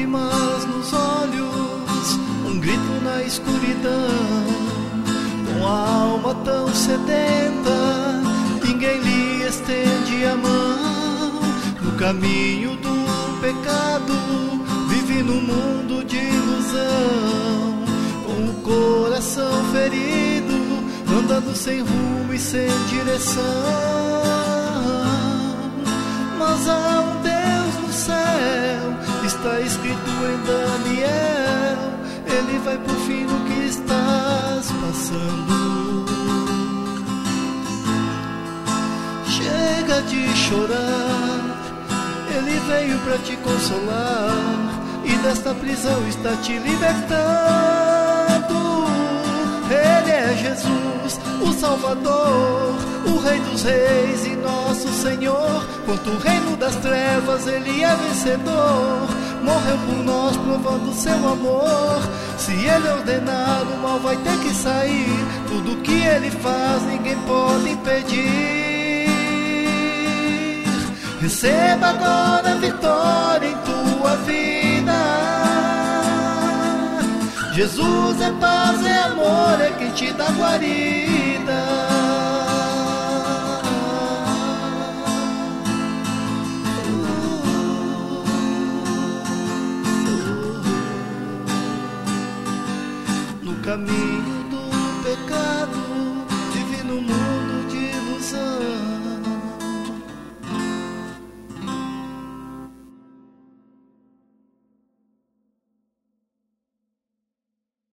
lágrimas nos olhos, um grito na escuridão, com a alma tão sedenta, ninguém lhe estende a mão. No caminho do pecado, vive num mundo de ilusão, com o coração ferido, andando sem rumo e sem direção. Mas há um Deus no céu, está escrito em Daniel, Ele vai por fim no que estás passando. Chega de chorar, Ele veio para te consolar, e desta prisão está te libertando. Ele é Jesus, o Salvador, o Rei dos Reis e nosso Senhor. Contra o reino das trevas Ele é vencedor, morreu por nós provando seu amor. Se Ele ordenar, o mal vai ter que sair, tudo que Ele faz ninguém pode impedir. Receba agora a vitória em tua vida. Jesus é paz, é amor, é quem te dá guarida. No caminho